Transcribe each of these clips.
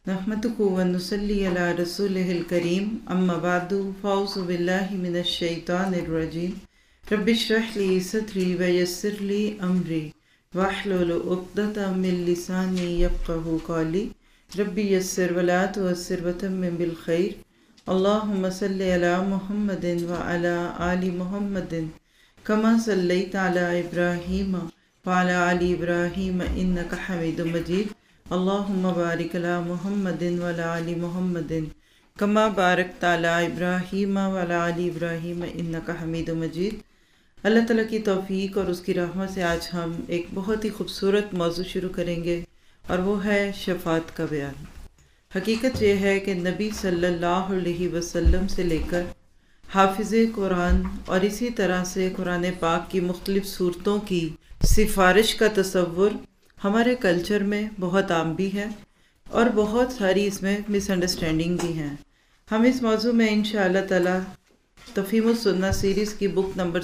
नहमदुहु व नुसल्ली अला रसूलिहिल करीम अम्मा बादु फ़ाऊज़ु बिल्लाहि मिनश शैतानिर रजीम रब्बिश्रह ली सदरी व यस्सिर ली अमरी वहलुल उक़दतम मिन लिसानी यफ़क़हू क़ौली रब्बी यस्सिर व ला तुअस्सिर व तम्मिम बिल खैर अल्लाहुम्मा सल्लि अला मुहम्मदिन व अला आलि मुहम्मदिन कमा सल्लैता अला इब्राहीम व अला आलि इब्राहीम इन्नका हमीदुम मजीद अल्लाहुम्मा बारिक अला मुहम्मदिन व अला आलि मुहम्मदिन कमा बारकता अला इब्राहीम व अला आलि इब्राहीम इन्नका हमीदुम मजीद। अल्लाह ताला की तौफीक और उसकी रहमत से आज हम एक बहुत ही खूबसूरत मौजू शुरू करेंगे और वो है शफ़ाअत का बयान। हकीकत ये है कि नबी सल्लल्लाहु अलैहि वसल्लम से लेकर हाफिज़े कुरान और इसी तरह से कुरान पाक की मुख्तलिफ सूरतों की सिफारिश का तसव्वुर हमारे कल्चर में बहुत आम भी है और बहुत सारी इसमें मिसअंडरस्टैंडिंग भी हैं। हम इस मौजू में इंशाअल्लाह ताला तफ़हीमुस सुन्नह सीरीज़ की बुक नंबर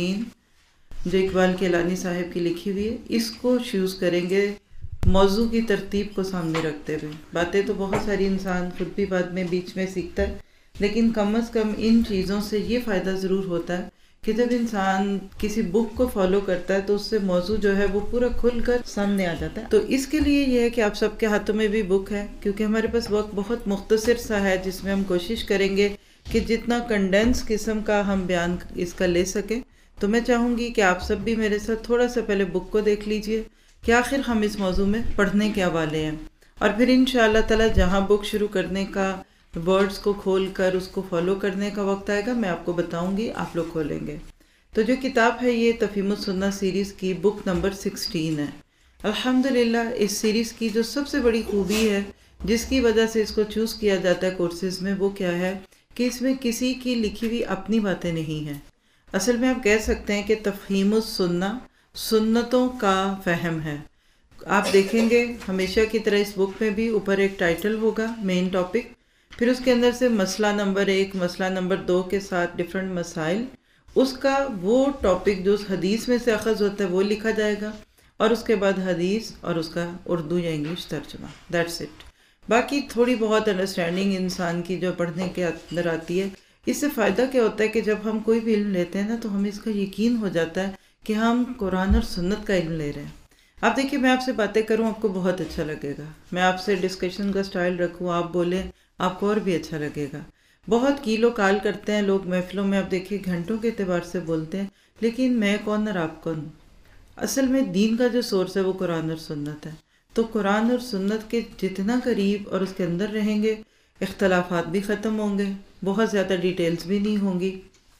16 जो इकबाल केलानी साहिब की लिखी हुई है, इसको चूज़ करेंगे मौजू की तरतीब को सामने रखते हुए। बातें तो बहुत सारी इंसान खुद भी बाद में बीच में सीखता है, लेकिन कम से कम इन चीज़ों से ये फ़ायदा ज़रूर होता है कि जब इंसान किसी बुक को फॉलो करता है तो उससे मौजू जो है वो पूरा खुल कर सामने आ जाता है। तो इसके लिए ये है कि आप सबके हाथों में भी बुक है, क्योंकि हमारे पास वक्त बहुत मुख्तसर सा है जिसमें हम कोशिश करेंगे कि जितना कंडेंस किस्म का हम बयान इसका ले सकें। तो मैं चाहूँगी कि आप सब भी मेरे साथ थोड़ा सा पहले बुक को देख लीजिए कि आखिर हम इस मौजू में पढ़ने क्या वाले हैं, और फिर इंशाअल्लाह ताला जहाँ बुक शुरू करने का वर्ड्स को खोल कर उसको फॉलो करने का वक्त आएगा मैं आपको बताऊंगी, आप लोग खोलेंगे। तो जो किताब है ये तफ़हीमुस सुन्नह सीरीज़ की बुक नंबर 16 है। अल्हम्दुलिल्लाह इस सीरीज़ की जो सबसे बड़ी खूबी है जिसकी वजह से इसको चूज़ किया जाता है कोर्सेज़ में, वो क्या है कि इसमें किसी की लिखी हुई अपनी बातें नहीं हैं। असल में आप कह सकते हैं कि तफ़हीमुस सुन्नह सुन्नतों का फ़हम है। आप देखेंगे हमेशा की तरह इस बुक में भी ऊपर एक टाइटल होगा, मेन टॉपिक, फिर उसके अंदर से मसला नंबर 1, मसला नंबर 2 के साथ डिफरेंट मसाइल, उसका वो टॉपिक जो उस हदीस में से अखज़ होता है वो लिखा जाएगा, और उसके बाद हदीस और उसका उर्दू या इंग्लिश तर्जुमा, दैट्स इट। बाकी थोड़ी बहुत अंडरस्टैंडिंग इंसान की जो पढ़ने के अंदर आती है। इससे फ़ायदा क्या होता है कि जब हम कोई भी इल्म लेते हैं ना तो हमें इसका यकीन हो जाता है कि हम कुरान और सुन्नत का इल्म ले रहे हैं। आप देखिए, मैं आपसे बातें करूं आपको बहुत अच्छा लगेगा, मैं आपसे डिस्कशन का स्टाइल रखूं, आप बोलें आपको और भी अच्छा लगेगा। बहुत कीलो काल करते हैं लोग महफिलों में, आप देखिए घंटों के एतबार से बोलते हैं, लेकिन मैं कौन और आप कौन। असल में दीन का जो सोर्स है वो कुरान और सुन्नत है। तो कुरान और सुन्नत के जितना करीब और उसके अंदर रहेंगे, इख्तलाफात भी ख़त्म होंगे, बहुत ज़्यादा डिटेल्स भी नहीं होंगी,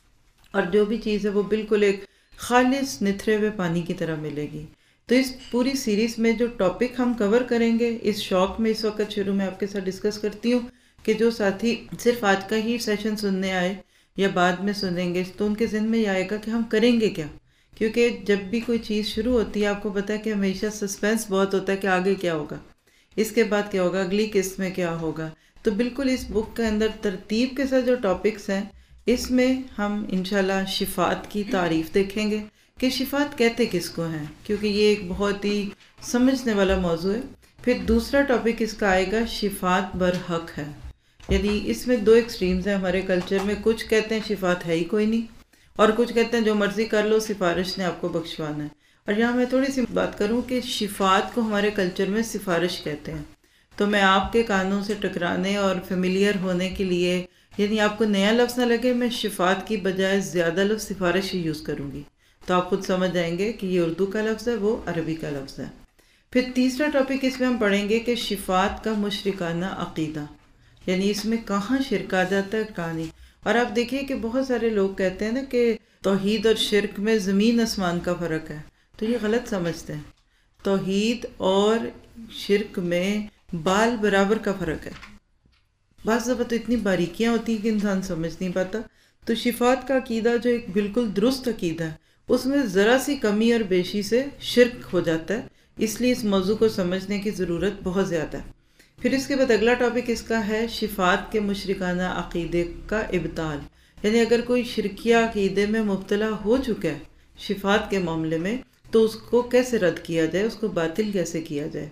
और जो भी चीज़ है वो बिल्कुल एक खालिस निथरे हुए पानी की तरह मिलेगी। तो इस पूरी सीरीज़ में जो टॉपिक हम कवर करेंगे, इस शौक़ में इस वक्त शुरू में आपके साथ डिस्कस करती हूँ कि जो साथी सिर्फ आज का ही सेशन सुनने आए या बाद में सुनेंगे तो उनके ज़हन में ये आएगा कि हम करेंगे क्या। क्योंकि जब भी कोई चीज़ शुरू होती है आपको पता है कि हमेशा सस्पेंस बहुत होता है कि आगे क्या होगा, इसके बाद क्या होगा, अगली किस्त में क्या होगा। तो बिल्कुल इस बुक के अंदर तरतीब के साथ जो टॉपिक्स हैं, इसमें हम इंशाल्लाह शिफ़ात की तारीफ़ देखेंगे कि शिफ़ात कहते किसको हैं, क्योंकि ये एक बहुत ही समझने वाला मौजू है। फिर दूसरा टॉपिक इसका आएगा शिफ़ात बरहक है, यानी इसमें दो एक्सट्रीम्स हैं हमारे कल्चर में। कुछ कहते हैं शिफ़ात है ही कोई नहीं, और कुछ कहते हैं जो मर्ज़ी कर लो, सिफारिश ने आपको बख्शवाना है। और यहाँ मैं थोड़ी सी बात करूँ कि शिफ़ात को हमारे कल्चर में सिफारिश कहते हैं। तो मैं आपके कानों से टकराने और फेमिलियर होने के लिए, यानी आपको नया लफ्ज़ ना लगे, मैं शिफ़ात की बजाय ज़्यादा लफ्ज़ सिफारिश ही यूज़ करूँगी, तो आप खुद समझ जाएंगे कि ये उर्दू का लफ्ज़ है, वो अरबी का लफ्ज़ है। फिर तीसरा टॉपिक इसमें हम पढ़ेंगे कि शिफ़ात का मुशरिकाना अक़ीदा, यानी इसमें कहाँ शिरक आ जाता है, कहाँ नहीं। और आप देखिए कि बहुत सारे लोग कहते हैं ना कि तौहीद और शिरक में ज़मीन आसमान का फ़र्क है, तो ये गलत समझते हैं। तौहीद और शिरक में बाल बराबर का फ़र्क है। बाज़ दफ़ा तो इतनी बारीकियाँ होती हैं कि इंसान समझ नहीं पाता। तो शिफ़ात का अक़ीदा जो एक बिल्कुल दुरुस्त अक़ीदा है, उसमें ज़रा सी कमी और बेशी से शिरक हो जाता है, इसलिए इस मौजू को समझने की ज़रूरत बहुत ज़्यादा है। फिर इसके बाद अगला टॉपिक इसका है शिफ़ात के मुशरिकाना अक़ीदे का इब्ताल, यानी अगर कोई शिरकिया अक़ीदे में मुब्तला हो चुका है शिफ़ात के मामले में, तो उसको कैसे रद्द किया जाए, उसको बातिल कैसे किया जाए।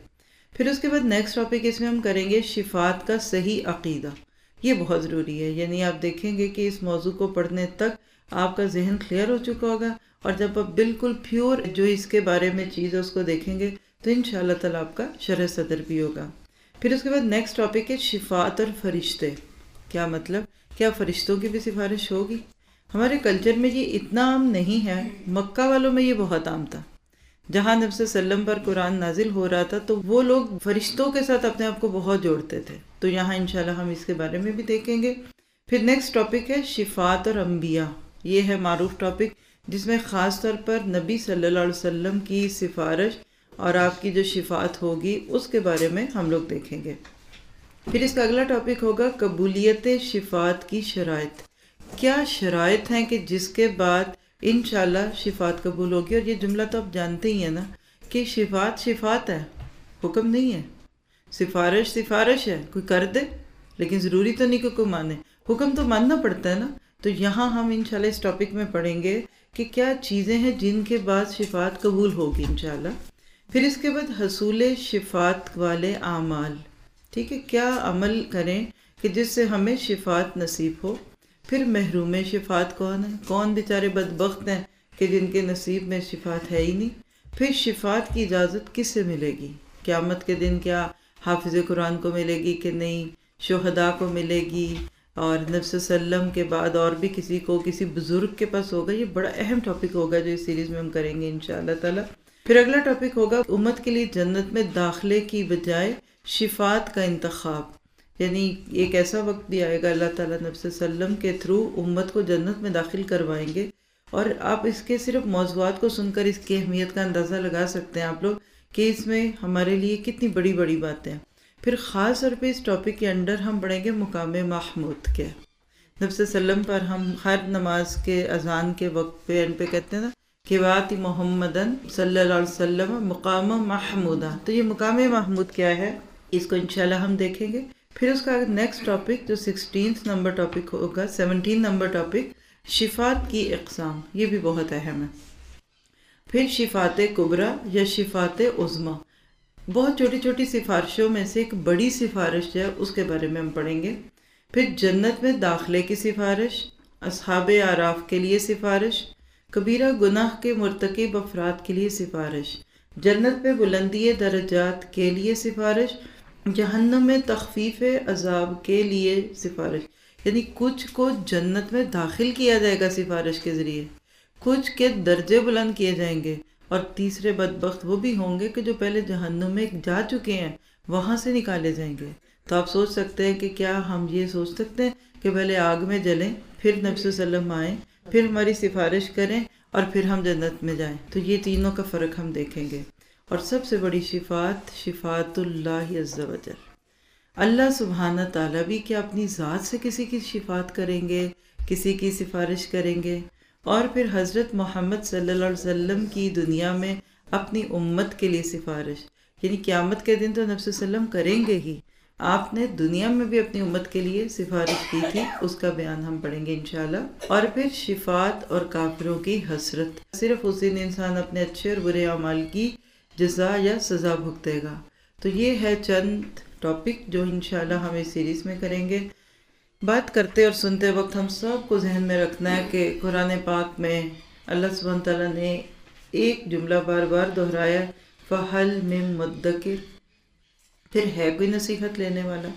پھر اس کے بعد نیکسٹ ٹاپک اس میں ہم کریں گے شفات کا صحیح عقیدہ. یہ بہت ضروری ہے، یعنی آپ دیکھیں گے کہ اس موضوع کو پڑھنے تک آپ کا ذہن کلیئر ہو چکا ہوگا، اور جب آپ بالکل پیور جو اس کے بارے میں چیز ہے اس کو دیکھیں گے تو انشاءاللہ تعالیٰ آپ کا شرح صدر بھی ہوگا. پھر اس کے بعد نیکسٹ ٹاپک ہے شفاعت اور فرشتے. کیا مطلب؟ کیا فرشتوں کی بھی سفارش ہوگی؟ ہمارے کلچر میں یہ اتنا عام نہیں ہے، مکہ والوں میں یہ بہت عام تھا. جہاں نبی صلی اللہ علیہ وسلم پر قرآن نازل ہو رہا تھا تو وہ لوگ فرشتوں کے ساتھ اپنے آپ کو بہت جوڑتے تھے. تو یہاں انشاءاللہ ہم اس کے بارے میں بھی دیکھیں گے. پھر نیکسٹ ٹاپک ہے شفاعت اور انبیاء. یہ ہے معروف ٹاپک جس میں خاص طور پر نبی صلی اللہ علیہ وسلم کی سفارش اور آپ کی جو شفاعت ہوگی اس کے بارے میں ہم لوگ دیکھیں گے. پھر اس کا اگلا ٹاپک ہوگا قبولیت شفاعت کی شرائط. کیا شرائط ہیں کہ جس کے بعد انشاءاللہ شفاعت قبول ہوگی؟ اور یہ جملہ تو آپ جانتے ہی ہیں نا کہ شفاعت شفاعت ہے، حکم نہیں ہے. سفارش سفارش ہے، کوئی کر دے، لیکن ضروری تو نہیں کہ کوئی مانے، حکم تو ماننا پڑتا ہے نا. تو یہاں ہم انشاءاللہ اس ٹاپک میں پڑھیں گے کہ کیا چیزیں ہیں جن کے بعد شفاعت قبول ہوگی انشاءاللہ. پھر اس کے بعد حصول شفاعت والے اعمال. ٹھیک ہے، کیا عمل کریں کہ جس سے ہمیں شفاعت نصیب ہو. پھر محروم شفاعت کون ہے؟ کون بیچارے بدبخت ہیں کہ جن کے نصیب میں شفاعت ہے ہی نہیں. پھر شفاعت کی اجازت کس سے ملے گی؟ قیامت کے دن کیا حافظ قرآن کو ملے گی کہ نہیں؟ شہداء کو ملے گی، اور نبی صلی اللہ علیہ وسلم کے بعد اور بھی کسی کو، کسی بزرگ کے پاس ہوگا. یہ بڑا اہم ٹاپک ہوگا جو اس سیریز میں ہم کریں گے انشاءاللہ تعالی. پھر اگلا ٹاپک ہوگا امت کے لیے جنت میں داخلے کی بجائے شفاعت کا انتخاب. یعنی ایک ایسا وقت بھی آئے گا اللہ تعالیٰ نبی صلی اللہ علیہ وسلم کے تھرو امت کو جنت میں داخل کروائیں گے، اور آپ اس کے صرف موضوعات کو سن کر اس کی اہمیت کا اندازہ لگا سکتے ہیں آپ لوگ کہ اس میں ہمارے لیے کتنی بڑی بڑی باتیں ہیں. پھر خاص طور پہ اس ٹاپک کے انڈر ہم پڑھیں گے مقام محمود کے. نبی صلی اللہ علیہ وسلم پر ہم ہر نماز کے اذان کے وقت پہ اینڈ پہ کہتے ہیں نا کہ واتی محمدن صلی اللہ علیہ وسلم مقام محمودہ. تو یہ مقام محمود کیا ہے اس کو انشاءاللہ ہم دیکھیں گے. پھر اس کا نیکسٹ ٹاپک جو 16 نمبر ٹاپک ہوگا، 17 نمبر ٹاپک شفاعت کی اقسام. یہ بھی بہت اہم ہے. پھر شفاعت کبریٰ یا شفاعت عظمیٰ، بہت چھوٹی چھوٹی سفارشوں میں سے ایک بڑی سفارش ہے، اس کے بارے میں ہم پڑھیں گے. پھر جنت میں داخلے کی سفارش، اصحاب اعراف کے لیے سفارش، کبیرہ گناہ کے مرتکب افراد کے لیے سفارش، جنت میں بلندی درجات کے لیے سفارش، جہنم میں تخفیف عذاب کے لیے سفارش. یعنی کچھ کو جنت میں داخل کیا جائے گا سفارش کے ذریعے، کچھ کے درجے بلند کیے جائیں گے، اور تیسرے بدبخت وہ بھی ہوں گے کہ جو پہلے جہنم میں جا چکے ہیں وہاں سے نکالے جائیں گے. تو آپ سوچ سکتے ہیں کہ کیا ہم یہ سوچ سکتے ہیں کہ پہلے آگ میں جلیں، پھر نبی صلی اللہ علیہ وسلم آئیں، پھر ہماری سفارش کریں، اور پھر ہم جنت میں جائیں؟ تو یہ تینوں کا فرق ہم دیکھیں گے. اور سب سے بڑی شفاعت، شفاعت اللہ عز و جل. اللہ سبحانہ تعالیٰ بھی کیا اپنی ذات سے کسی کی شفاعت کریں گے، کسی کی سفارش کریں گے. اور پھر حضرت محمد صلی اللہ علیہ وسلم کی دنیا میں اپنی امت کے لیے سفارش، یعنی قیامت کے دن تو نبی صلی اللہ علیہ وسلم کریں گے ہی، آپ نے دنیا میں بھی اپنی امت کے لیے سفارش کی تھی، اس کا بیان ہم پڑھیں گے انشاءاللہ. اور پھر شفاعت اور کافروں کی حسرت، صرف اس دن انسان اپنے اچھے اور برے اعمال کی جزا یا سزا بھگتے گا. تو یہ ہے چند ٹاپک جو انشاءاللہ ہم اس سیریز میں کریں گے. بات کرتے اور سنتے وقت ہم سب کو ذہن میں رکھنا ہے کہ قرآن پاک میں اللہ سبحانہ تعالیٰ نے ایک جملہ بار بار دہرایا، فَهَلْ مِن مُدَّكِرٍ. پھر ہے کوئی نصیحت لینے والا؟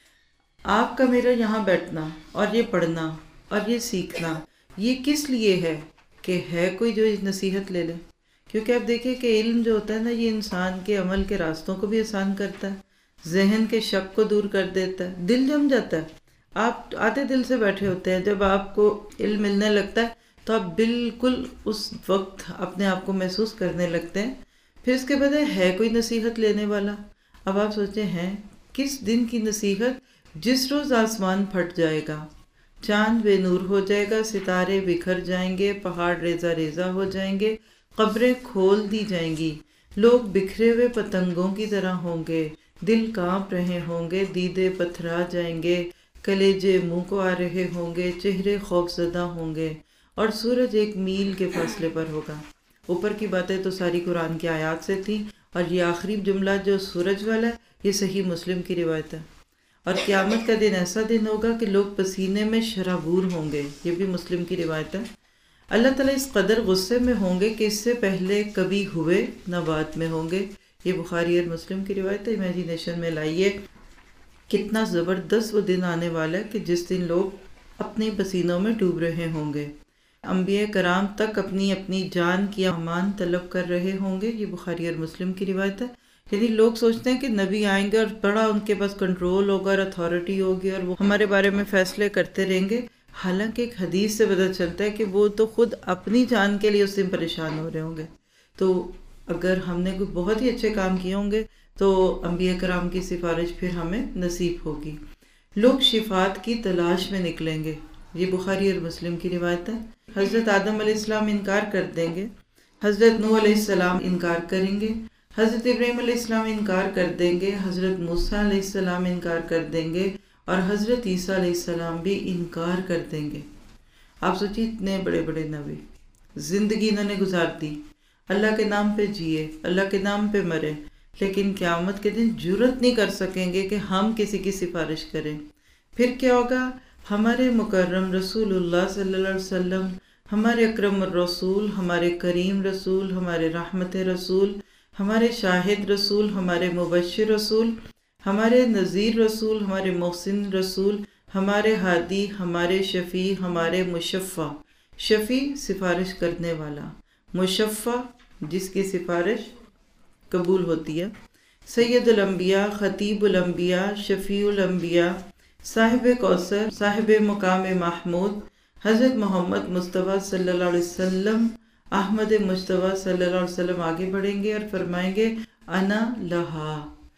آپ کا میرا یہاں بیٹھنا اور یہ پڑھنا اور یہ سیکھنا یہ کس لیے ہے کہ ہے کوئی جو نصیحت لے لے. کیونکہ آپ دیکھیں کہ علم جو ہوتا ہے نا، یہ انسان کے عمل کے راستوں کو بھی آسان کرتا ہے، ذہن کے شک کو دور کر دیتا ہے، دل جم جاتا ہے. آپ آتے دل سے بیٹھے ہوتے ہیں، جب آپ کو علم ملنے لگتا ہے تو آپ بالکل اس وقت اپنے آپ کو محسوس کرنے لگتے ہیں. پھر اس کے بعد ہے کوئی نصیحت لینے والا. اب آپ سوچیں ہیں کس دن کی نصیحت؟ جس روز آسمان پھٹ جائے گا، چاند بے نور ہو جائے گا، ستارے بکھر جائیں گے، پہاڑ ریزہ ریزہ ہو جائیں گے، قبریں کھول دی جائیں گی، لوگ بکھرے ہوئے پتنگوں کی طرح ہوں گے، دل کانپ رہے ہوں گے، دیدے پتھرا جائیں گے، کلیجے منہ کو آ رہے ہوں گے، چہرے خوف زدہ ہوں گے، اور سورج 1 میل کے فاصلے پر ہوگا. اوپر کی باتیں تو ساری قرآن کی آیات سے تھیں، اور یہ آخری جملہ جو سورج والا ہے یہ صحیح مسلم کی روایت ہے۔ اور قیامت کا دن ایسا دن ہوگا کہ لوگ پسینے میں شرابور ہوں گے، یہ بھی مسلم کی روایت ہے۔ اللہ تعالیٰ اس قدر غصے میں ہوں گے کہ اس سے پہلے کبھی ہوئے نہ بعد میں ہوں گے، یہ بخاری اور مسلم کی روایت ہے۔ امیجینیشن میں لائیے کتنا زبردست وہ دن آنے والا ہے کہ جس دن لوگ اپنے پسینوں میں ڈوب رہے ہوں گے، انبیاء کرام تک اپنی اپنی جان کی امان طلب کر رہے ہوں گے، یہ بخاری اور مسلم کی روایت ہے۔ یعنی لوگ سوچتے ہیں کہ نبی آئیں گے اور بڑا ان کے پاس کنٹرول ہوگا اور اتھارٹی ہوگی اور وہ ہمارے بارے میں فیصلے کرتے رہیں گے، حالانکہ ایک حدیث سے پتہ چلتا ہے کہ وہ تو خود اپنی جان کے لیے اس دن پریشان ہو رہے ہوں گے۔ تو اگر ہم نے کوئی بہت ہی اچھے کام کیے ہوں گے تو انبیاء کرام کی سفارش پھر ہمیں نصیب ہوگی۔ لوگ شفاعت کی تلاش میں نکلیں گے، یہ بخاری اور مسلم کی روایت ہے۔ حضرت آدم علیہ السلام انکار کر دیں گے، حضرت نوح علیہ السلام انکار کریں گے، حضرت ابراہیم علیہ السلام انکار کر دیں گے، حضرت موسیٰ علیہ السلام انکار کر دیں گے، اور حضرت عیسیٰ علیہ السلام بھی انکار کر دیں گے۔ آپ سوچیے اتنے بڑے بڑے نبی، زندگی انہوں نے گزار دی، اللہ کے نام پہ جیے، اللہ کے نام پہ مرے، لیکن قیامت کے دن جرت نہیں کر سکیں گے کہ ہم کسی کی سفارش کریں۔ پھر کیا ہوگا؟ ہمارے مکرم رسول اللہ صلی اللہ علیہ وسلم، ہمارے اکرم الرسول، ہمارے کریم رسول، ہمارے رحمت رسول، ہمارے شاہد رسول، ہمارے مبشر رسول، ہمارے نذیر رسول، ہمارے محسن رسول، ہمارے ہادی، ہمارے شفیع، ہمارے مشفع، شفیع سفارش کرنے والا، مشفع جس کی سفارش قبول ہوتی ہے، سید الانبیاء، خطیب الانبیاء، شفیع الانبیاء، صاحب کوثر، صاحب مقام محمود، حضرت محمد مصطفیٰ صلی اللہ علیہ وسلم، احمد مصطفیٰ صلی اللہ علیہ وسلم آگے بڑھیں گے اور فرمائیں گے انا لہا،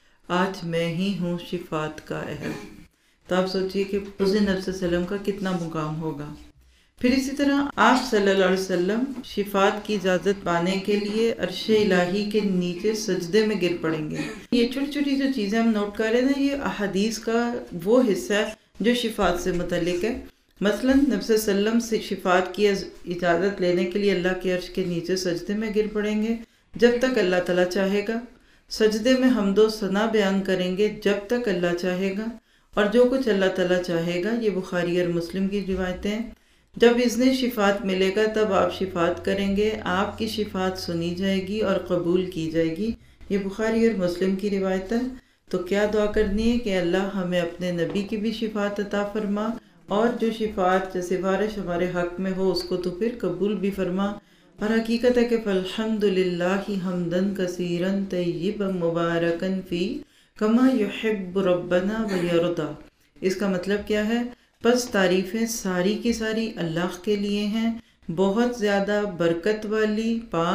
آج میں ہی ہوں شفاعت کا اہل۔ تو آپ سوچئے کہ حضور نبی صلی اللہ علیہ وسلم کا کتنا مقام ہوگا۔ پھر اسی طرح آپ صلی اللہ علیہ وسلم شفاعت کی اجازت پانے کے لیے عرش الہی کے نیچے سجدے میں گر پڑیں گے۔ یہ چھوٹی چھوٹی جو چیزیں ہم نوٹ کر رہے ہیں یہ احادیث کا وہ حصہ ہے جو شفاعت سے متعلق ہے۔ مثلا نبی صلی اللہ علیہ وسلم سے شفاعت کی اجازت لینے کے لیے اللہ کے عرش کے نیچے سجدے میں گر پڑیں گے جب تک اللہ تعالیٰ چاہے گا، سجدے میں حمد و ثنا بیان کریں گے جب تک اللہ چاہے گا، اور جو کچھ اللہ تعالیٰ چاہے گا، یہ بخاری اور مسلم کی روایتیں ہیں۔ جب اذن شفاعت ملے گا تب آپ شفاعت کریں گے، آپ کی شفاعت سنی جائے گی اور قبول کی جائے گی، یہ بخاری اور مسلم کی روایت ہے۔ تو کیا دعا کرنی ہے کہ اللہ ہمیں اپنے نبی کی بھی شفاعت عطا فرما، اور جو شفاعت جو سفارش ہمارے حق میں ہو اس کو تو پھر قبول بھی فرما۔ اور حقیقت ہے کہ فالحمدللہ حمدن کثیرن طیبا مبارکن فی کما یحب ربنا ویرضا۔ اس کا مطلب کیا ہے؟ پس تعریفیں ساری کی ساری اللہ کے لیے ہیں، بہت زیادہ برکت والی،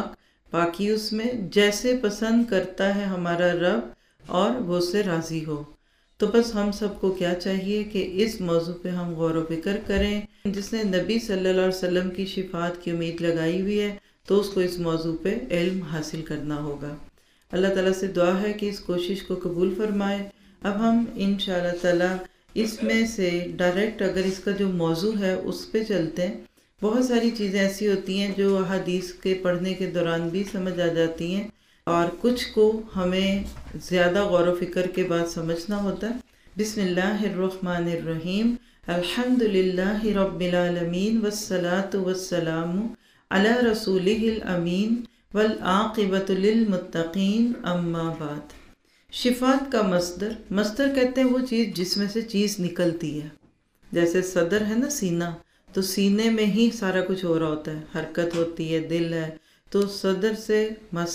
پاکی اس میں، جیسے پسند کرتا ہے ہمارا رب اور وہ سے راضی ہو۔ تو بس ہم سب کو کیا چاہیے کہ اس موضوع پہ ہم غور و فکر کریں۔ جس نے نبی صلی اللہ علیہ وسلم کی شفاعت کی امید لگائی ہوئی ہے تو اس کو اس موضوع پہ علم حاصل کرنا ہوگا۔ اللہ تعالیٰ سے دعا ہے کہ اس کوشش کو قبول فرمائے۔ اب ہم انشاءاللہ تعالیٰ اس میں سے ڈائریکٹ اگر اس کا جو موضوع ہے اس پہ چلتے ہیں۔ بہت ساری چیزیں ایسی ہوتی ہیں جو احادیث کے پڑھنے کے دوران بھی سمجھ آ جاتی ہیں، اور کچھ کو ہمیں زیادہ غور و فکر کے بعد سمجھنا ہوتا ہے۔ بسم اللہ الرحمن الرحیم، الحمد للہ رب العالمین والصلاة والسلام علی رسولہ الامین والعاقبۃ للمتقین، اما بعد۔ شفاعت کا مصدر کہتے ہیں وہ چیز جس میں سے چیز نکلتی ہے، جیسے صدر ہے نا سینہ، تو سینے میں ہی سارا کچھ ہو رہا ہوتا ہے، حرکت ہوتی ہے، دل ہے، تو صدر سے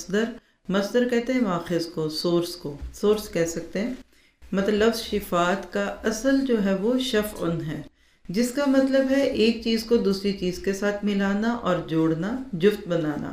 مصدر کہتے ہیں ماخذ کو، سورس کہہ سکتے ہیں۔ مطلب لفظ شفاعت کا اصل جو ہے وہ شفعن ہے، جس کا مطلب ہے ایک چیز کو دوسری چیز کے ساتھ ملانا اور جوڑنا، جفت بنانا۔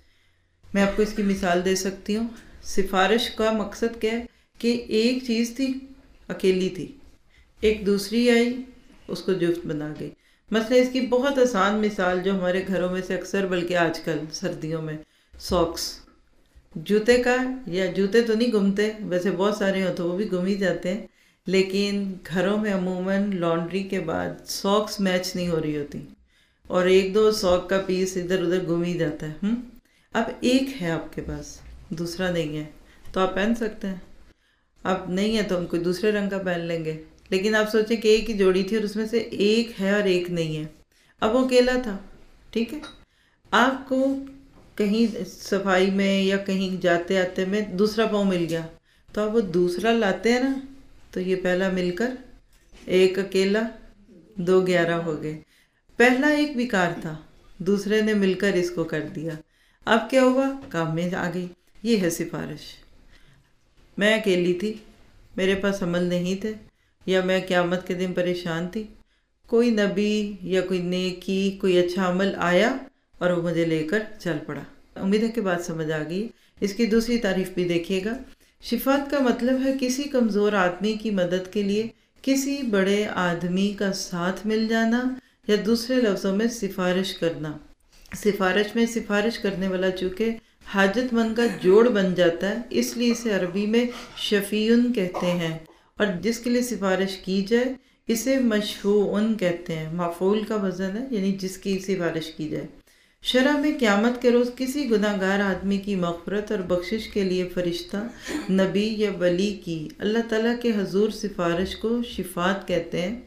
میں آپ کو اس کی مثال دے سکتی ہوں۔ سفارش کا مقصد کیا ہے کہ ایک چیز تھی اکیلی تھی، ایک دوسری آئی اس کو جفت بنا گئی۔ مثلا اس کی بہت آسان مثال جو ہمارے گھروں میں سے اکثر، بلکہ آج کل سردیوں میں ساکس، جوتے کا، یا جوتے تو نہیں گمتے، ویسے بہت سارے ہوں تو وہ بھی گم ہی جاتے ہیں، لیکن گھروں میں عموماً لانڈری کے بعد ساکس میچ نہیں ہو رہی ہوتی، اور ایک دو ساک کا پیس ادھر ادھر گم ہی جاتا ہے۔ اب ایک ہے آپ کے پاس، دوسرا نہیں ہے، تو آپ پہن سکتے ہیں، اب نہیں ہے تو ہم کوئی دوسرے رنگ کا پہن لیں گے. لیکن آپ سوچیں کہ ایک ہی جوڑی تھی اور اس میں سے ایک ہے اور ایک نہیں ہے، اب وہ اکیلا تھا. ٹھیک ہے، آپ کو کہیں صفائی میں یا کہیں جاتے آتے میں دوسرا پاؤں مل گیا تو آپ وہ دوسرا لاتے ہیں نا، تو یہ پہلا مل کر ایک اکیلا 2 11 ہو گئے. پہلا ایک بیکار تھا، دوسرے نے مل کر اس کو کر دیا. اب کیا ہوا؟ کام میں آ گئی. یہ ہے سفارش. میں اکیلی تھی، میرے پاس عمل نہیں تھے، یا میں قیامت کے دن پریشان تھی، کوئی نبی یا کوئی نیکی کوئی اچھا عمل آیا اور وہ مجھے لے کر چل پڑا. امید ہے کہ بات سمجھ آ گئی. اس کی دوسری تعریف بھی دیکھیے گا. شفاعت کا مطلب ہے کسی کمزور آدمی کی مدد کے لیے کسی بڑے آدمی کا ساتھ مل جانا، یا دوسرے لفظوں میں سفارش کرنا. سفارش میں سفارش کرنے والا چونکہ حاجت مند کا جوڑ بن جاتا ہے، اس لیے اسے عربی میں شفیعن کہتے ہیں، اور جس کے لیے سفارش کی جائے اسے مشفوعن کہتے ہیں. مفعول کا وزن ہے، یعنی جس کی سفارش کی جائے. شرع میں قیامت کے روز کسی گناہ گار آدمی کی مغفرت اور بخشش کے لیے فرشتہ، نبی یا ولی کی اللہ تعالیٰ کے حضور سفارش کو شفاعت کہتے ہیں.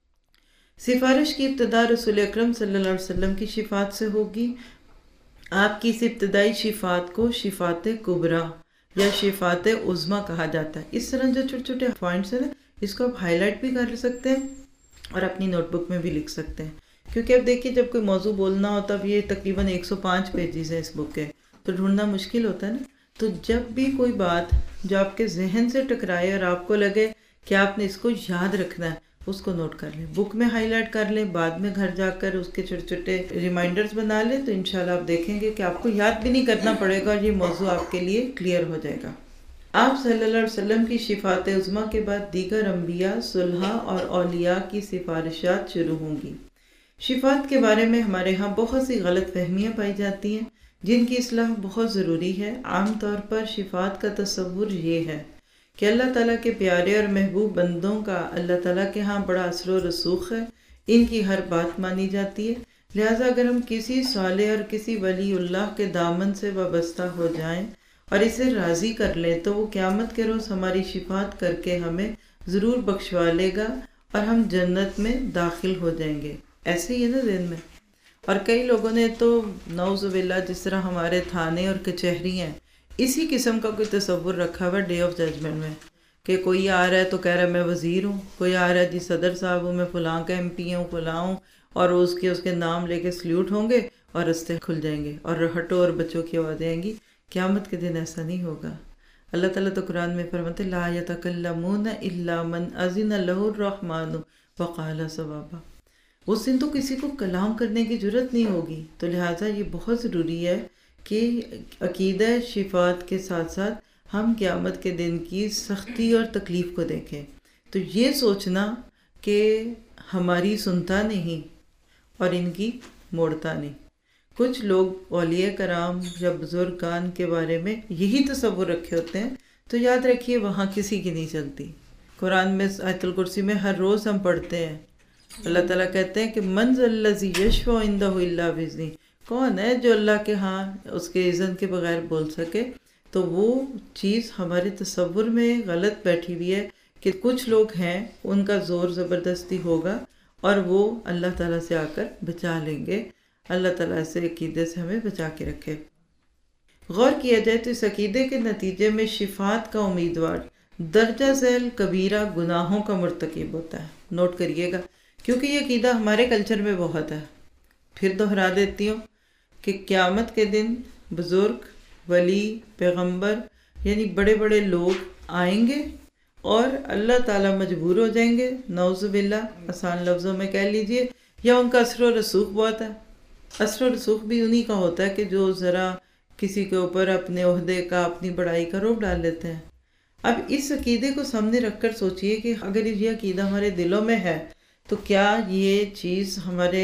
سفارش کی ابتدا رسول اکرم صلی اللہ علیہ وسلم کی شفاعت سے ہوگی. آپ کی اس ابتدائی شفاعت کو شفاعت کبریٰ یا شفاعت عظمیٰ کہا جاتا ہے. اس طرح جو چھوٹے چھوٹے پوائنٹس ہیں نا، اس کو آپ ہائی لائٹ بھی کر سکتے ہیں اور اپنی نوٹ بک میں بھی لکھ سکتے ہیں. کیونکہ اب دیکھیے جب کوئی موضوع بولنا ہوتا ہے، اب یہ تقریباً 105 پیجز ہیں اس بک کے، تو ڈھونڈنا مشکل ہوتا ہے نا. تو جب بھی کوئی بات جو آپ کے ذہن سے ٹکرائے اور آپ کو لگے کہ آپ نے اس کو یاد رکھنا ہے، اس کو نوٹ کر لیں، بک میں ہائی لائٹ کر لیں، بعد میں گھر جا کر اس کے چھوٹے چھوٹے ریمائنڈرز بنا لیں، تو انشاءاللہ آپ دیکھیں گے کہ آپ کو یاد بھی نہیں کرنا پڑے گا اور یہ موضوع آپ کے لیے کلیئر ہو جائے گا. آپ صلی اللہ علیہ وسلم کی شفاعت عظمیٰ کے بعد دیگر انبیاء، صلحاء اور اولیاء کی سفارشات شروع ہوں گی. شفاعت کے بارے میں ہمارے ہاں بہت سی غلط فہمیاں پائی جاتی ہیں جن کی اصلاح بہت ضروری ہے. عام طور پر شفاعت کا تصور یہ ہے کہ اللہ تعالیٰ کے پیارے اور محبوب بندوں کا اللہ تعالیٰ کے ہاں بڑا اثر و رسوخ ہے، ان کی ہر بات مانی جاتی ہے. لہٰذا اگر ہم کسی صالح اور کسی ولی اللہ کے دامن سے وابستہ ہو جائیں اور اسے راضی کر لیں تو وہ قیامت کے روز ہماری شفاعت کر کے ہمیں ضرور بخشوا لے گا اور ہم جنت میں داخل ہو جائیں گے. ایسے ہی ہے نا ذہن میں. اور کئی لوگوں نے تو نعوذ باللہ جس طرح ہمارے تھانے اور کچہری ہیں، اسی قسم کا کوئی تصور رکھا ہوا ڈے آف ججمنٹ میں، کہ کوئی آ رہا ہے تو کہہ رہا ہے میں وزیر ہوں، کوئی آ رہا ہے جی صدر صاحب ہوں، میں فلاں کا ایم پی ہوں، فلاں ہوں، اور اس کے نام لے کے سلیوٹ ہوں گے اور رستے کھل جائیں گے اور ہٹو اور بچوں کی آوازیں آئیں گی. قیامت کے دن ایسا نہیں ہوگا. اللہ تعالیٰ تو قرآن میں فرماتے لا یتکلمون الا من اذن لہ الرحمن وقال صوابا. اس دن تو کسی کو کلام کرنے کی جرت نہیں ہوگی. تو لہٰذا یہ بہت ضروری ہے کہ عقیدہ شفاعت کے ساتھ ساتھ ہم قیامت کے دن کی سختی اور تکلیف کو دیکھیں. تو یہ سوچنا کہ ہماری سنتا نہیں اور ان کی موڑتا نہیں. کچھ لوگ اولیاء کرام یا بزرگان کے بارے میں یہی تصور رکھے ہوتے ہیں، تو یاد رکھیے وہاں کسی کی نہیں چلتی. قرآن میں آیت الکرسی میں ہر روز ہم پڑھتے ہیں، اللہ تعالیٰ کہتے ہیں کہ من ذا الذی یشفع عندہ الا باذنہ، کون ہے جو اللہ کے ہاں اس کے اذن کے بغیر بول سکے. تو وہ چیز ہمارے تصور میں غلط بیٹھی ہوئی ہے کہ کچھ لوگ ہیں ان کا زور زبردستی ہوگا اور وہ اللہ تعالیٰ سے آ کر بچا لیں گے. اللہ تعالیٰ سے عقیدے سے ہمیں بچا کے رکھے. غور کیا جائے تو اس عقیدے کے نتیجے میں شفاعت کا امیدوار درجہ ذیل کبیرہ گناہوں کا مرتکب ہوتا ہے. نوٹ کریے گا، کیونکہ یہ عقیدہ ہمارے کلچر میں بہت ہے. پھر دہرا دیتی ہوں کہ قیامت کے دن بزرگ، ولی، پیغمبر یعنی بڑے بڑے لوگ آئیں گے اور اللہ تعالیٰ مجبور ہو جائیں گے، نعوذ باللہ آسان لفظوں میں کہہ لیجئے، یا ان کا اثر و رسوخ بہت ہے. اثر و رسوخ بھی انہی کا ہوتا ہے کہ جو ذرا کسی کے اوپر اپنے عہدے کا، اپنی بڑائی کا روب ڈال لیتے ہیں. اب اس عقیدے کو سامنے رکھ کر سوچئے کہ اگر یہ عقیدہ ہمارے دلوں میں ہے تو کیا یہ چیز ہمارے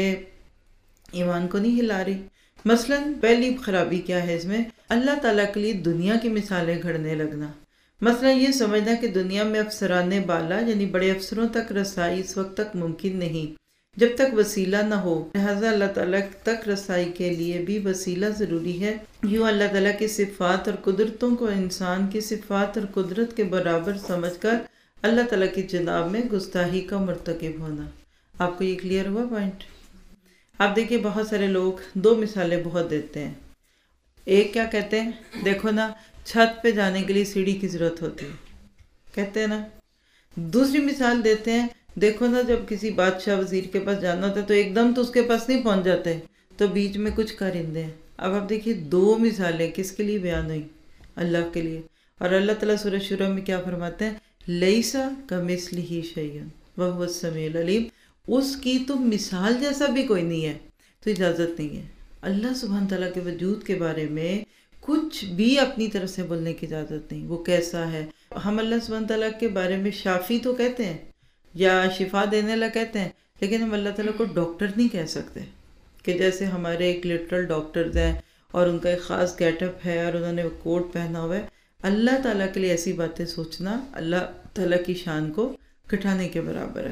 ایمان کو نہیں ہلا رہی؟ مثلا پہلی خرابی کیا ہے اس میں؟ اللہ تعالیٰ کے لیے دنیا کی مثالیں گھڑنے لگنا. مثلا یہ سمجھنا کہ دنیا میں افسران بالا یعنی بڑے افسروں تک رسائی اس وقت تک ممکن نہیں جب تک وسیلہ نہ ہو، لہٰذا اللہ تعالیٰ تک رسائی کے لیے بھی وسیلہ ضروری ہے۔ یوں اللہ تعالیٰ کی صفات اور قدرتوں کو انسان کی صفات اور قدرت کے برابر سمجھ کر اللہ تعالیٰ کی جناب میں گستاخی کا مرتکب ہونا۔ آپ کو یہ کلیئر ہوا پوائنٹ؟ آپ دیکھیے بہت سارے لوگ دو مثالیں بہت دیتے ہیں۔ ایک کیا کہتے ہیں، دیکھو نا چھت پہ جانے کے لیے سیڑھی کی ضرورت ہوتی ہے، کہتے ہیں نا۔ دوسری مثال دیتے ہیں، دیکھو نا جب کسی بادشاہ وزیر کے پاس جانا ہوتا ہے تو ایک دم تو اس کے پاس نہیں پہنچ جاتے، تو بیچ میں کچھ کرندے ہیں۔ اب آپ دیکھیے دو مثالیں کس کے لیے بیان ہوئی؟ اللہ کے لیے۔ اور اللہ تعالیٰ سورہ شورى میں کیا فرماتے ہیں؟ لیسا کمثلہ شیء وہو السمیع العلیم، اس کی تو مثال جیسا بھی کوئی نہیں ہے، تو اجازت نہیں ہے اللہ سبحانہ تعالیٰ کے وجود کے بارے میں کچھ بھی اپنی طرف سے بولنے کی اجازت نہیں۔ وہ کیسا ہے؟ ہم اللہ سبحانہ تعالیٰ کے بارے میں شافی تو کہتے ہیں یا شفا دینے والا کہتے ہیں، لیکن ہم اللہ تعالیٰ کو ڈاکٹر نہیں کہہ سکتے، کہ جیسے ہمارے ایک لٹرل ڈاکٹرز ہیں اور ان کا ایک خاص گیٹ اپ ہے اور انہوں نے کوٹ پہنا ہوا ہے۔ اللہ تعالیٰ کے لیے ایسی باتیں سوچنا اللہ تعالیٰ کی شان کو گھٹانے کے برابر ہے۔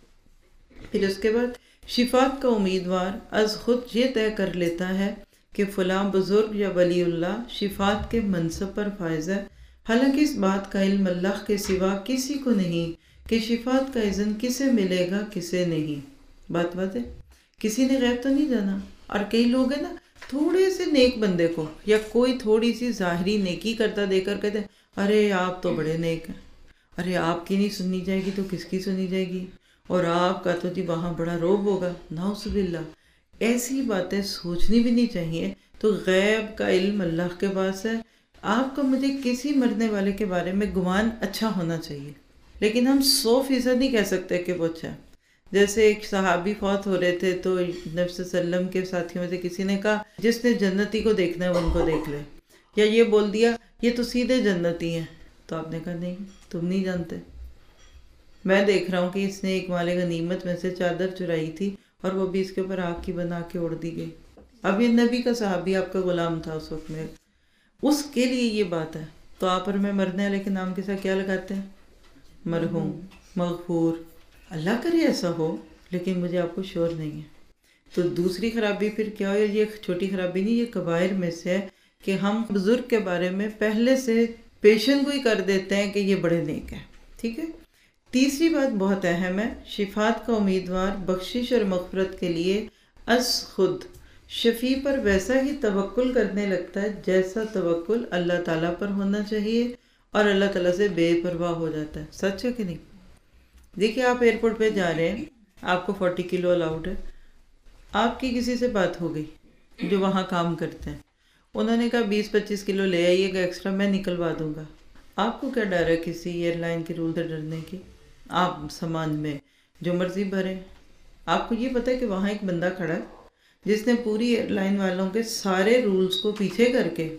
پھر اس کے بعد شفاعت کا امیدوار از خود یہ طے کر لیتا ہے کہ فلاں بزرگ یا ولی اللہ شفاعت کے منصب پر فائز ہے، حالانکہ اس بات کا علم اللہ کے سوا کسی کو نہیں کہ شفاعت کا اذن کسے ملے گا کسے نہیں۔ بات ہے، کسی نے غیب تو نہیں جانا۔ اور کئی لوگ ہیں نا تھوڑے سے نیک بندے کو یا کوئی تھوڑی سی ظاہری نیکی کرتا دے کر کہتے ہیں ارے آپ تو بڑے نیک ہیں، ارے آپ کی نہیں سنی جائے گی تو کس کی سنی جائے گی، اور آپ کا تو جی وہاں بڑا روب ہوگا۔ نعوذ باللہ، ایسی باتیں سوچنی بھی نہیں چاہیے۔ تو غیب کا علم اللہ کے پاس ہے۔ آپ کا مجھے کسی مرنے والے کے بارے میں گمان اچھا ہونا چاہیے، لیکن ہم 100% نہیں کہہ سکتے کہ وہ اچھا ہے۔ جیسے ایک صحابی فوت ہو رہے تھے تو نبی صلی اللہ علیہ وسلم کے ساتھیوں میں سے کسی نے کہا جس نے جنتی کو دیکھنا ہے وہ ان کو دیکھ لے، یا یہ بول دیا یہ تو سیدھے جنتی ہیں، تو آپ نے کہا نہیں تم نہیں جانتے، میں دیکھ رہا ہوں کہ اس نے ایک مال غنیمت میں سے چادر چرائی تھی اور وہ بھی اس کے اوپر آگ کی بنا کے اڑ دی گئی۔ اب یہ نبی کا صحابی آپ کا غلام تھا اس وقت میں، اس کے لیے یہ بات ہے۔ تو آپ اور میں مرنے والے کے نام کے ساتھ کیا لگاتے ہیں؟ مرحوم، مغفور۔ اللہ کرے ایسا ہو، لیکن مجھے آپ کو شور نہیں ہے۔ تو دوسری خرابی پھر کیا ہو؟ یہ چھوٹی خرابی نہیں، یہ کبائر میں سے ہے کہ ہم بزرگ کے بارے میں پہلے سے پیشن گوئی کر دیتے ہیں کہ یہ بڑے نیک ہیں۔ ٹھیک ہے۔ تیسری بات بہت اہم ہے، شفاعت کا امیدوار بخشش اور مغفرت کے لیے از خود شفیع پر ویسا ہی توکل کرنے لگتا ہے جیسا توکل اللہ تعالیٰ پر ہونا چاہیے، اور اللہ تعالیٰ سے بے پرواہ ہو جاتا ہے۔ سچ ہے کہ نہیں؟ دیکھیے آپ ایئرپورٹ پہ جا رہے ہیں، آپ کو 40 کلو الاؤڈ ہے، آپ کی کسی سے بات ہو گئی جو وہاں کام کرتے ہیں، انہوں نے کہا 20-25 کلو لے آئیے گا ایکسٹرا، میں نکلوا دوں گا۔ آپ کو کیا ڈر ہے کسی ایئر لائن کے رول سے ڈرنے کی؟ آپ سامان میں جو مرضی بھریں۔ آپ کو یہ پتہ ہے کہ وہاں ایک بندہ کھڑا ہے جس نے پوری ایئر لائن والوں کے سارے رولز کو پیچھے کر کے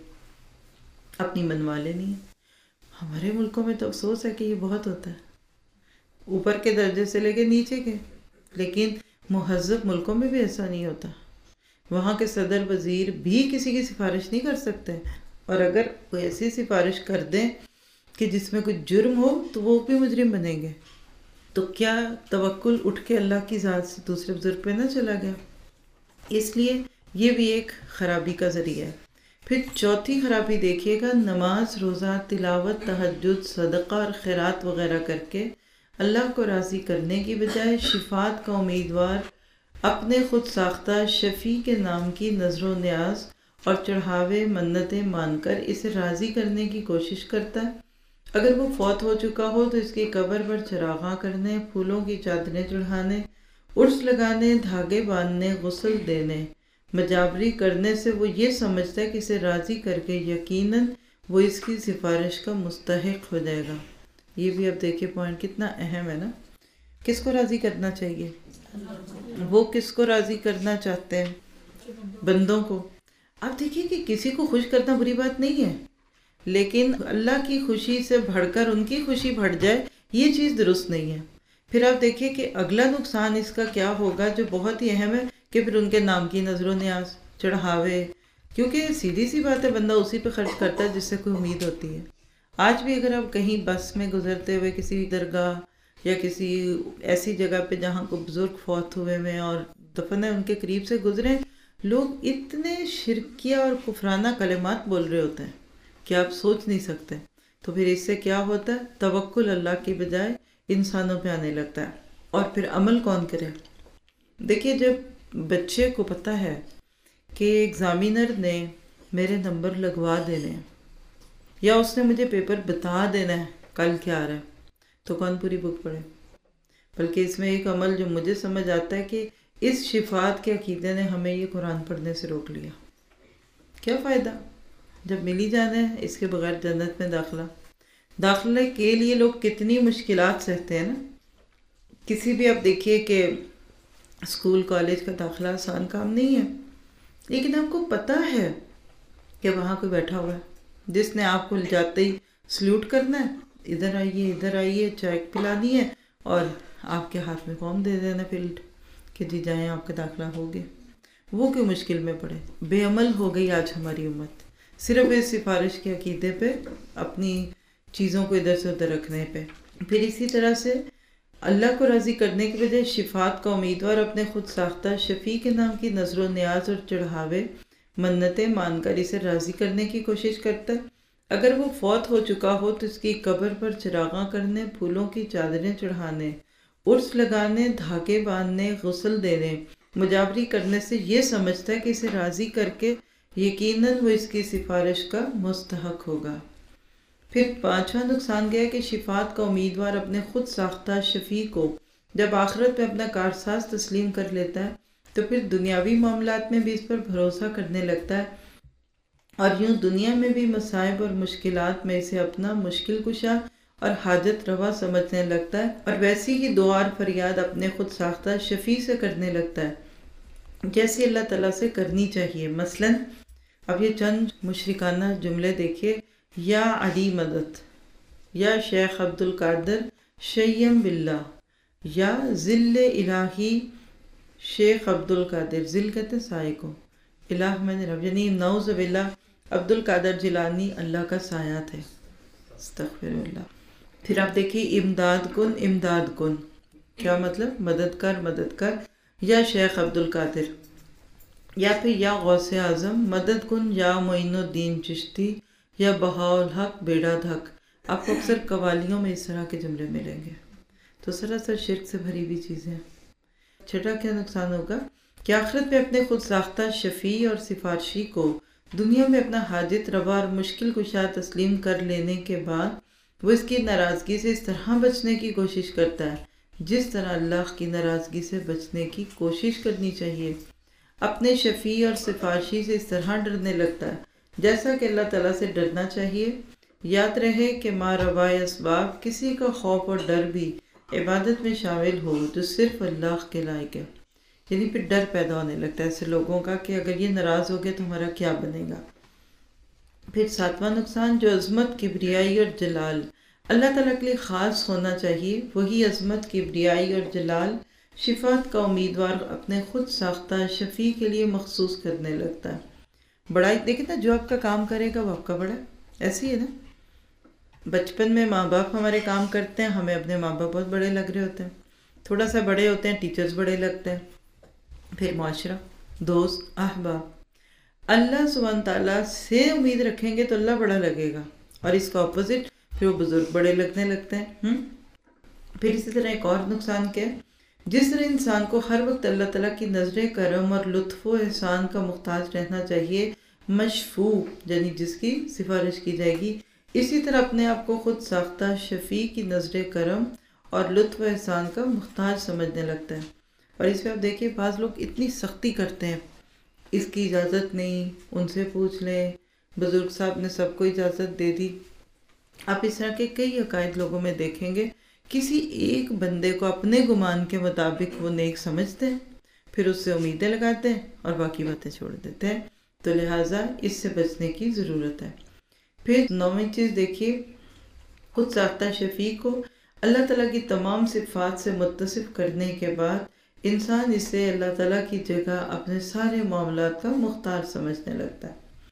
اپنی منوا لینی ہے۔ ہمارے ملکوں میں تو افسوس ہے کہ یہ بہت ہوتا ہے، اوپر کے درجے سے لے کے نیچے کے، لیکن مہذب ملکوں میں بھی ایسا نہیں ہوتا۔ وہاں کے صدر وزیر بھی کسی کی سفارش نہیں کر سکتے، اور اگر کوئی ایسی سفارش کر دیں کہ جس میں کوئی جرم ہو تو وہ بھی مجرم بنیں گے۔ تو کیا توکل اٹھ کے اللہ کی ذات سے دوسرے بزرگ پہ نہ چلا گیا؟ اس لیے یہ بھی ایک خرابی کا ذریعہ ہے۔ پھر چوتھی خرابی دیکھیے گا، نماز، روزہ، تلاوت، تہجد، صدقہ اور خیرات وغیرہ کر کے اللہ کو راضی کرنے کی بجائے شفاعت کا امیدوار اپنے خود ساختہ شفیع کے نام کی نظر و نیاز اور چڑھاوے منتیں مان کر اسے راضی کرنے کی کوشش کرتا ہے۔ اگر وہ فوت ہو چکا ہو تو اس کی قبر پر چراغاں کرنے، پھولوں کی چادریں چڑھانے، عرس لگانے، دھاگے باندھنے، غسل دینے، مجابری کرنے سے وہ یہ سمجھتا ہے کہ اسے راضی کر کے یقیناً وہ اس کی سفارش کا مستحق ہو جائے گا۔ یہ بھی اب دیکھیے پوائنٹ کتنا اہم ہے نا۔ کس کو راضی کرنا چاہیے؟ وہ کس کو راضی کرنا چاہتے ہیں؟ بندوں کو۔ اب دیکھیے کہ کسی کو خوش کرنا بری بات نہیں ہے، لیکن اللہ کی خوشی سے بڑھ کر ان کی خوشی بڑھ جائے یہ چیز درست نہیں ہے۔ پھر آپ دیکھیے کہ اگلا نقصان اس کا کیا ہوگا جو بہت ہی اہم ہے، کہ پھر ان کے نام کی نظر و نیاز، چڑھاوے، کیونکہ سیدھی سی بات ہے بندہ اسی پہ خرچ کرتا ہے جس سے کوئی امید ہوتی ہے۔ آج بھی اگر آپ کہیں بس میں گزرتے ہوئے کسی درگاہ یا کسی ایسی جگہ پہ جہاں کو بزرگ فوت ہوئے ہوئے اور دفن ہے ان کے قریب سے گزرے، لوگ اتنے شرکیہ اور کفرانہ کلمات بول رہے ہوتے ہیں کہ آپ سوچ نہیں سکتے. تو پھر اس سے کیا ہوتا ہے؟ توکل اللہ کی بجائے انسانوں پہ آنے لگتا ہے. اور پھر عمل کون کرے؟ دیکھیے، جب بچے کو پتہ ہے کہ ایگزامینر نے میرے نمبر لگوا دینے ہیں یا اس نے مجھے پیپر بتا دینا ہے کل کیا آ رہا ہے، تو کون پوری بک پڑھے؟ بلکہ اس میں ایک عمل جو مجھے سمجھ آتا ہے کہ اس شفاعت کے عقیدے نے ہمیں یہ قرآن پڑھنے سے روک لیا. کیا فائدہ جب ملی جانا ہے اس کے بغیر جنت میں داخلے کے لیے لوگ کتنی مشکلات سہتے ہیں نا. کسی بھی آپ دیکھیے کہ اسکول کالج کا داخلہ آسان کام نہیں ہے، لیکن آپ کو پتہ ہے کہ وہاں کوئی بیٹھا ہوا ہے جس نے آپ کو جاتے ہی سلیوٹ کرنا ہے، ادھر آئیے چائے پلانی ہے اور آپ کے ہاتھ میں فارم دے دینا فیلڈ کہ جی جائیں آپ کا داخلہ ہو گیا. وہ کیوں مشکل میں پڑے؟ بے عمل ہو گئی آج ہماری امت، صرف اس سفارش کے عقیدے پہ، اپنی چیزوں کو ادھر سے ادھر رکھنے پہ. پھر اسی طرح سے اللہ کو راضی کرنے کی بجائے شفاعت کا امیدوار اپنے خود ساختہ شفیع کے نام کی نظر و نیاز اور چڑھاوے منتیں مان کر اسے راضی کرنے کی کوشش کرتا ہے. اگر وہ فوت ہو چکا ہو تو اس کی قبر پر چراغاں کرنے، پھولوں کی چادریں چڑھانے، عرس لگانے، دھاگے باندھنے، غسل دینے، مجاوری کرنے سے یہ سمجھتا ہے کہ اسے راضی کر کے یقیناً وہ اس کی سفارش کا مستحق ہوگا. پھر پانچواں نقصان گیا کہ شفاعت کا امیدوار اپنے خود ساختہ شفیع کو جب آخرت میں اپنا کارساز تسلیم کر لیتا ہے تو پھر دنیاوی معاملات میں بھی اس پر بھروسہ کرنے لگتا ہے، اور یوں دنیا میں بھی مصائب اور مشکلات میں اسے اپنا مشکل کشا اور حاجت روا سمجھنے لگتا ہے، اور ویسی ہی دعا اور فریاد اپنے خود ساختہ شفیع سے کرنے لگتا ہے جیسے اللہ تعالیٰ سے کرنی چاہیے. مثلاً اب یہ چند مشرکانہ جملے دیکھیے: یا علی مدد، یا شیخ عبد القادر شیم باللہ، یا ذل الہی شیخ عبد القادر. ذل کہتے ہیں سائے کو، الہ میں نے رب، یعنی نعوذ باللہ عبد القادر جیلانی اللہ کا سایہ تھے، استغفر اللہ. پھر آپ دیکھیے امداد کن، کیا مطلب؟ مدد کر. یا شیخ عبد القادر، یا پھر یا غوث اعظم مدد کن، یا معین الدین چشتی، یا بہاء الحق بیڑا دھک. آپ کو اکثر قوالیوں میں اس طرح کے جملے ملیں گے. تو سراسر شرک سے بھری ہوئی چیزیں. چھٹا کیا نقصان ہوگا؟ کہ آخرت پہ اپنے خود ساختہ شفیع اور سفارشی کو دنیا میں اپنا حاجت روا اور مشکل کشا تسلیم کر لینے کے بعد وہ اس کی ناراضگی سے اس طرح بچنے کی کوشش کرتا ہے جس طرح اللہ کی ناراضگی سے بچنے کی کوشش کرنی چاہیے. اپنے شفیع اور سفارشی سے اس طرح ڈرنے لگتا ہے جیسا کہ اللہ تعالیٰ سے ڈرنا چاہیے. یاد رہے کہ ما روائے اسباب، کسی کا خوف اور ڈر بھی عبادت میں شامل ہو جو صرف اللہ کے لائق ہے. یعنی پھر ڈر پیدا ہونے لگتا ہے ایسے لوگوں کا کہ اگر یہ ناراض ہو گئے تو ہمارا کیا بنے گا. پھر ساتواں نقصان جو عظمت، کبریائی اور جلال اللہ تعالیٰ کے لیے خاص ہونا چاہیے، وہی عظمت، کبریائی اور جلال شفاعت کا امیدوار اپنے خود ساختہ شفیع کے لیے مخصوص کرنے لگتا ہے. بڑائی دیکھیں نا، جو آپ کا کام کرے گا وہ آپ کا بڑا ہے. ایسے ہی ہے نا، بچپن میں ماں باپ ہمارے کام کرتے ہیں، ہمیں اپنے ماں باپ بہت بڑے لگ رہے ہوتے ہیں. تھوڑا سا بڑے ہوتے ہیں، ٹیچرز بڑے لگتے ہیں، پھر معاشرہ، دوست، احباب. اللہ سبحانہ تعالیٰ سے امید رکھیں گے تو اللہ بڑا لگے گا، اور اس کا اپوزٹ پھر وہ بزرگ بڑے لگنے لگتے ہیں. پھر اسی طرح ایک اور نقصان کیا ہے؟ جس طرح انسان کو ہر وقت اللہ تعالیٰ کی نظر کرم اور لطف و احسان کا محتاج رہنا چاہیے، مشفوع یعنی جس کی سفارش کی جائے گی، اسی طرح اپنے آپ کو خود ساختہ شفیع کی نظر کرم اور لطف و احسان کا محتاج سمجھنے لگتا ہے. اور اس پہ آپ دیکھیے بعض لوگ اتنی سختی کرتے ہیں، اس کی اجازت نہیں، ان سے پوچھ لیں، بزرگ صاحب نے سب کو اجازت دے دی. آپ اس طرح کے کئی عقائد لوگوں میں دیکھیں گے. کسی ایک بندے کو اپنے گمان کے مطابق وہ نیک سمجھتے ہیں، پھر اس سے امیدیں لگاتے ہیں اور باقی باتیں چھوڑ دیتے ہیں. تو لہٰذا اس سے بچنے کی ضرورت ہے. پھر 9ویں چیز دیکھیے، خود ساختہ شفیع کو اللہ تعالیٰ کی تمام صفات سے متصف کرنے کے بعد انسان اسے اللہ تعالیٰ کی جگہ اپنے سارے معاملات کا مختار سمجھنے لگتا ہے.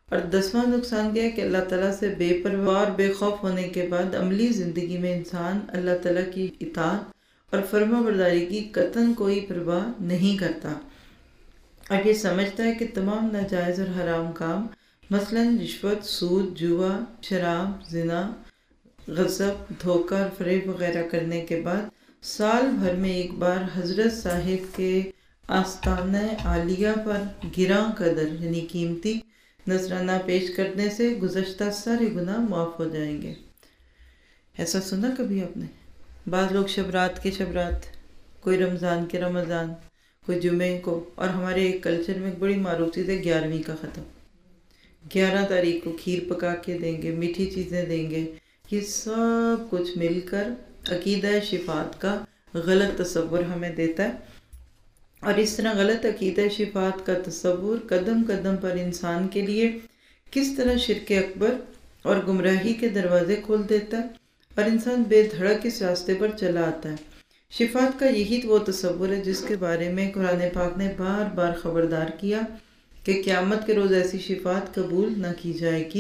اور 10واں نقصان کیا ہے کہ اللہ تعالیٰ سے بے پرواہ اور بے خوف ہونے کے بعد عملی زندگی میں انسان اللہ تعالیٰ کی اطاعت اور فرما برداری کی قطعاً کوئی پرواہ نہیں کرتا، اور یہ سمجھتا ہے کہ تمام ناجائز اور حرام کام مثلاً رشوت، سود، جوا، شراب، زنا، غصب، دھوکہ اور فریب وغیرہ کرنے کے بعد سال بھر میں ایک بار حضرت صاحب کے آستانہ عالیہ پر گراں قدر یعنی قیمتی نذرانہ پیش کرنے سے گزشتہ سارے گناہ معاف ہو جائیں گے۔ ایسا سنا کبھی آپ نے؟ بعض لوگ شبرات کے شبرات، کوئی رمضان کے رمضان، کوئی جمعے کو، اور ہمارے ایک کلچر میں ایک بڑی معروف چیز ہے 11ویں کا ختم، 11 تاریخ کو کھیر پکا کے دیں گے، میٹھی چیزیں دیں گے۔ یہ سب کچھ مل کر عقیدہ شفاعت کا غلط تصور ہمیں دیتا ہے، اور اس طرح غلط عقیدہ شفاعت کا تصور قدم قدم پر انسان کے لیے کس طرح شرک اکبر اور گمراہی کے دروازے کھول دیتا ہے، اور انسان بے دھڑک اس راستے پر چلا آتا ہے۔ شفاعت کا یہی وہ تصور ہے جس کے بارے میں قرآن پاک نے بار بار خبردار کیا کہ قیامت کے روز ایسی شفاعت قبول نہ کی جائے گی۔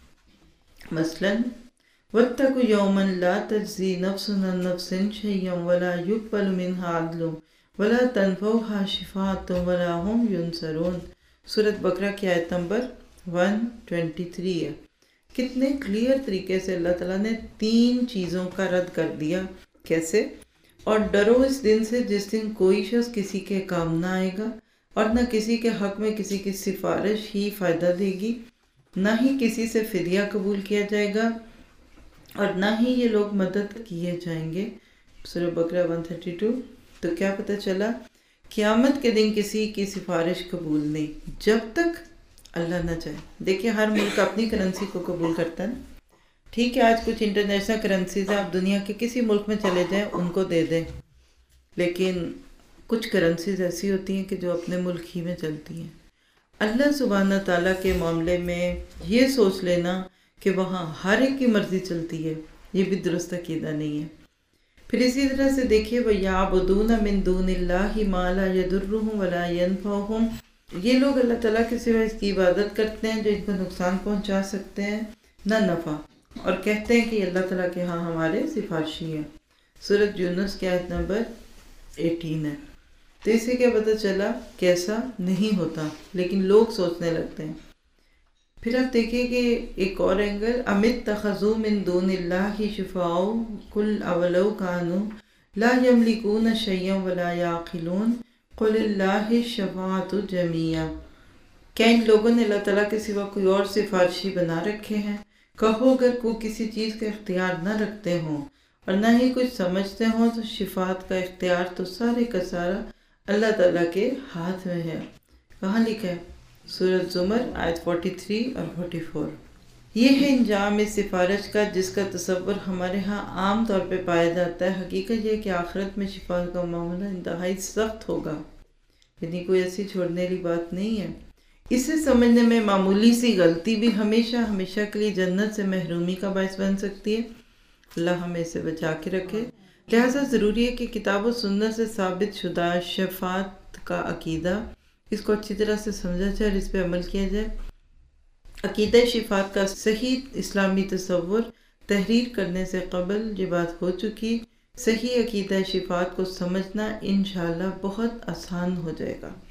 مثلاً وَاتَّقُوا يَوْمًا لَا تَجْزِي نَفْسٌ عَن نَفْسٍ شَيْئًا وَلَا يُقْبَلُ مِنْهَا عَدْلٌ وَلَا تَنفَعُهَا شَفَاعَةٌ وَلَا هُمْ يُنصَرُونَ۔ سورۃ بقرہ کی آیت نمبر 123 ہے۔ کتنے کلیئر طریقے سے اللہ تعالیٰ نے 3 چیزوں کا رد کر دیا۔ کیسے؟ اور ڈرو اس دن سے جس دن کوئی شخص کسی کے کام نہ آئے گا، اور نہ کسی کے حق میں کسی کی سفارش ہی فائدہ دے گی، نہ ہی کسی سے فدیہ قبول کیا جائے گا، اور نہ ہی یہ لوگ مدد کیے جائیں گے۔ سورہ بقرہ 132۔ تو کیا پتہ چلا؟ قیامت کے دن کسی کی سفارش قبول نہیں جب تک اللہ نہ چاہے۔ دیکھیں ہر ملک اپنی کرنسی کو قبول کرتا ہے نا۔ ٹھیک ہے، آج کچھ انٹرنیشنل کرنسیز ہیں، آپ دنیا کے کسی ملک میں چلے جائیں ان کو دے دیں، لیکن کچھ کرنسیز ایسی ہوتی ہیں کہ جو اپنے ملک ہی میں چلتی ہیں۔ اللہ سبحانہ تعالیٰ کے معاملے میں یہ سوچ لینا کہ وہاں ہر ایک کی مرضی چلتی ہے، یہ بھی درست عقیدہ نہیں ہے۔ پھر اسی طرح سے دیکھیے وَيَعْبُدُونَ مِن دُونِ اللَّهِ مَا لَا يَضُرُّهُمْ وَلَا يَنفَعُهُمْ۔ یہ لوگ اللہ تعالیٰ کے سوا اس کی عبادت کرتے ہیں جو ان کو نقصان پہنچا سکتے ہیں نہ نفع، اور کہتے ہیں کہ یہ اللہ تعالیٰ کے ہاں ہمارے سفارشی ہیں۔ سورۃ یونس کی آیت نمبر 18 ہے۔ تو اس سے کیا پتہ چلا کیسا نہیں ہوتا، لیکن لوگ سوچنے لگتے ہیں۔ پھر آپ دیکھیں کہ ایک اور اینگل ام اتخذوا من دون اللہ شفعاء قل اولو کانوا لا یملکون شیئا ولا یعقلون قل اللہ الشفاعۃ جمیعا۔ کیا ان لوگوں نے اللہ تعالیٰ کے سوا کوئی اور سفارشی بنا رکھے ہیں؟ کہو اگر کوئی کسی چیز کا اختیار نہ رکھتے ہوں اور نہ ہی کچھ سمجھتے ہوں تو شفاعت کا اختیار تو سارے کا سارا اللہ تعالیٰ کے ہاتھ میں ہے۔ کہاں لکھا ہے؟ سورۃ زمر آیت 43 اور 44۔ یہ ہے انجام اس سفارش کا جس کا تصور ہمارے ہاں عام طور پہ پایا جاتا ہے۔ حقیقت یہ ہے کہ آخرت میں شفاعت کا معاملہ انتہائی سخت ہوگا، یعنی کوئی ایسی چھوڑنے والی بات نہیں ہے۔ اسے سمجھنے میں معمولی سی غلطی بھی ہمیشہ ہمیشہ کے لیے جنت سے محرومی کا باعث بن سکتی ہے۔ اللہ ہمیں اسے بچا کے رکھے۔ لہٰذا ضروری ہے کہ کتاب و سنت سے ثابت شدہ شفاعت کا عقیدہ اس کو اچھی طرح سے سمجھا جائے اور اس پہ عمل کیا جائے۔ عقیدہ شفاعت کا صحیح اسلامی تصور تحریر کرنے سے قبل یہ بات ہو چکی۔ صحیح عقیدہ شفاعت کو سمجھنا انشاءاللہ بہت آسان ہو جائے گا۔